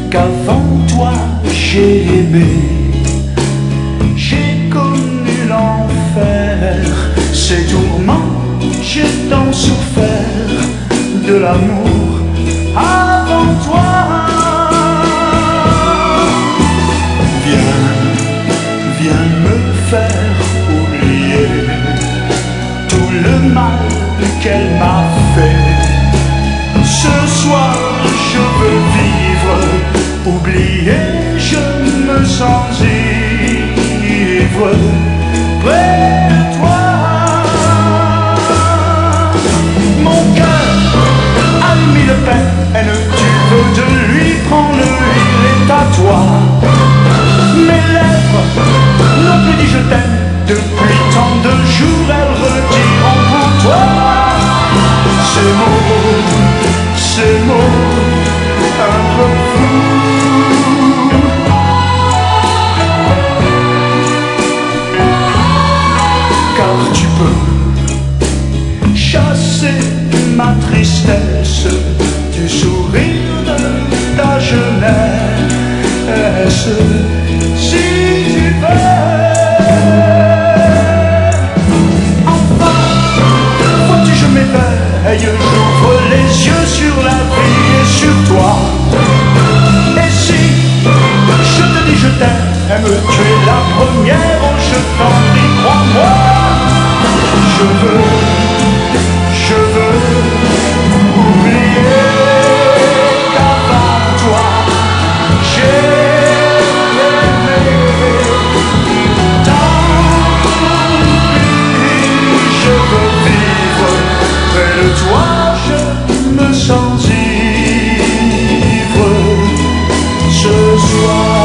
qu'avant toi j'ai aimé. J'ai connu l'enfer, ses tourments, j'ai tant souffert de l'amour avant toi. Viens, viens me faire oublier tout le mal qu'elle m'a fait. Ce soir je veux vivre, oublier, je me sens ivre près de toi. Mon cœur a mis le peine, tu veux de lui prendre, il est à toi. Mes lèvres n'ont plus dit je t'aime, depuis tant de jours elles retirent pour toi. Ces mots un peu flous, car tu peux chasser ma tristesse du sourire de ta jeunesse, si tu veux. Enfin, vois-tu, je m'éveille, j'ouvre les yeux sur la vie et sur toi. Et si je te dis je t'aime, tu es la première, oh je t'en prie, crois-moi. Je veux oublier qu'avant toi j'ai aimé. Tant pis, je veux vivre près de toi, je me sens ivre ce soir.